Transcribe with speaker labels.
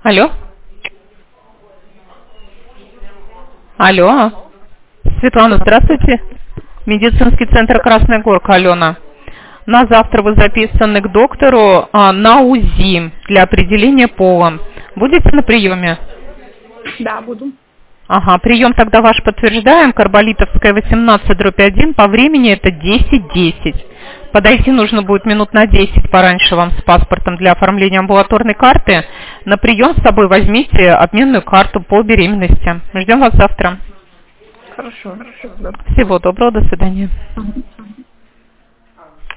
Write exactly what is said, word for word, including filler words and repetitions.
Speaker 1: Алло? Алло? Светлана, здравствуйте. Медицинский центр Красная Горка, Алена. На завтра вы записаны к доктору а, на УЗИ для определения пола. Будете на приеме?
Speaker 2: Да, буду.
Speaker 1: Ага, прием тогда ваш подтверждаем. Карболитовская, восемнадцать дробь один. По времени это десять десять. Подойти нужно будет минут на десять пораньше вам с паспортом для оформления амбулаторной карты. На прием с собой возьмите обменную карту по беременности. Ждем вас завтра.
Speaker 2: Хорошо. Хорошо.
Speaker 1: Всего доброго, до свидания.